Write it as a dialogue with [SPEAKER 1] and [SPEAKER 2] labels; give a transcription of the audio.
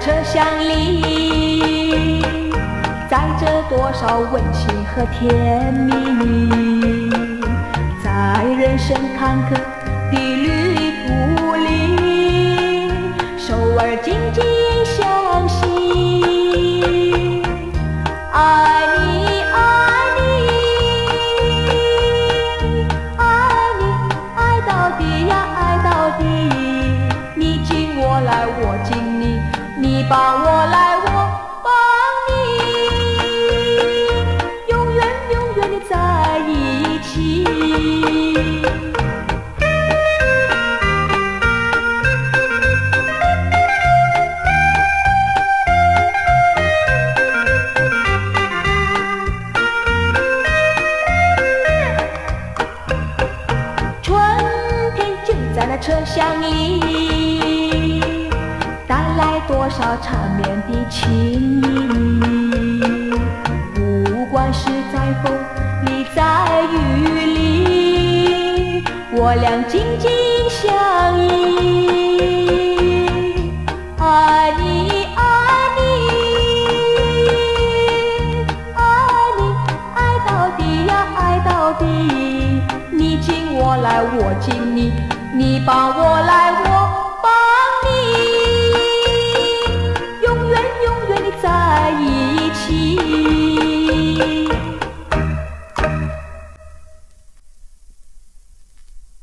[SPEAKER 1] 车厢里，载着多少温馨和甜蜜，在人生坎坷的旅途里，手儿紧紧相系，爱你爱你爱你，爱到底呀爱到底，你紧我来我紧你，你帮我来我帮你，永远永远的在一起。春天就在那车厢里，带来多少缠绵的情意，不管是在风里在雨里，我俩紧紧相依，爱你爱你爱你，爱到底呀爱到底，你紧我来我紧你，你帮我来我